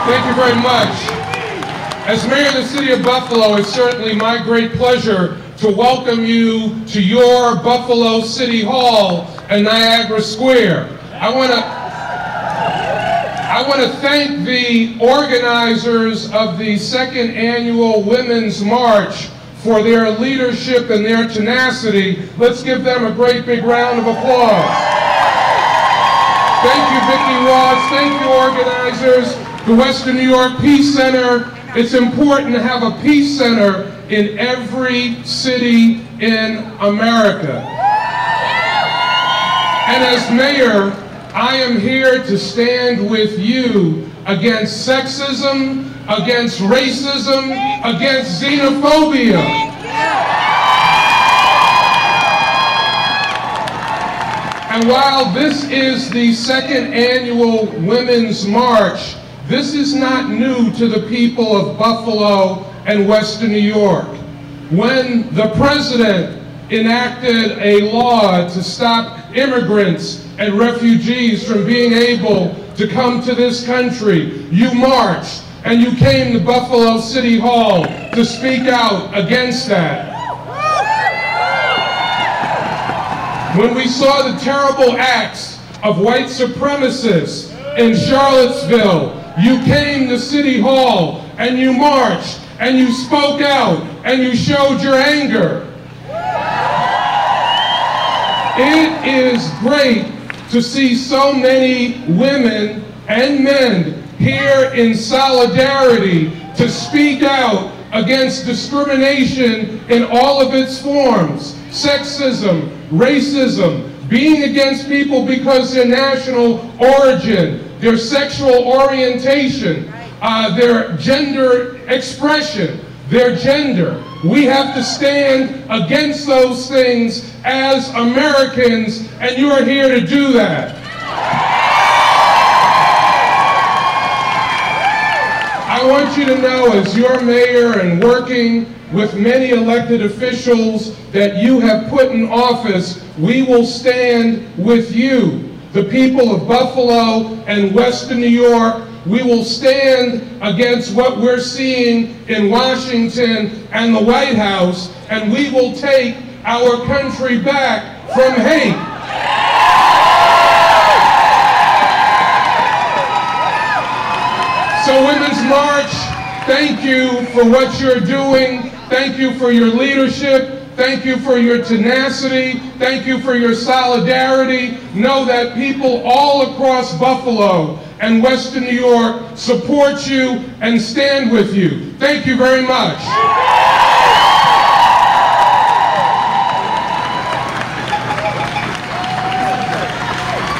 Thank you very much. As Mayor of the City of Buffalo, it's certainly my great pleasure to welcome you to your Buffalo City Hall and Niagara Square. I want to thank the organizers of the second annual Women's March for their leadership and their tenacity. Let's give them a great big round of applause. Thank you, Vicki Ross. Thank you, organizers. The Western New York Peace Center. It's important to have a peace center in every city in America. And as mayor, I am here to stand with you against sexism, against racism, against xenophobia. And while this is the second annual Women's March, this is not new to the people of Buffalo and Western New York. When the president enacted a law to stop immigrants and refugees from being able to come to this country, you marched and you came to Buffalo City Hall to speak out against that. When we saw the terrible acts of white supremacists in Charlottesville, you came to City Hall and you marched and you spoke out and you showed your anger. It is great to see so many women and men here in solidarity to speak out against discrimination in all of its forms. Sexism, racism, being against people because their national origin, their sexual orientation, their gender expression, their gender. We have to stand against those things as Americans, and you are here to do that. I want you to know, as your mayor and working with many elected officials that you have put in office, we will stand with you. The people of Buffalo and Western New York, we will stand against what we're seeing in Washington and the White House, and we will take our country back from hate. So Women's March, thank you for what you're doing. Thank you for your leadership. Thank you for your tenacity. Thank you for your solidarity. Know that people all across Buffalo and Western New York support you and stand with you. Thank you very much.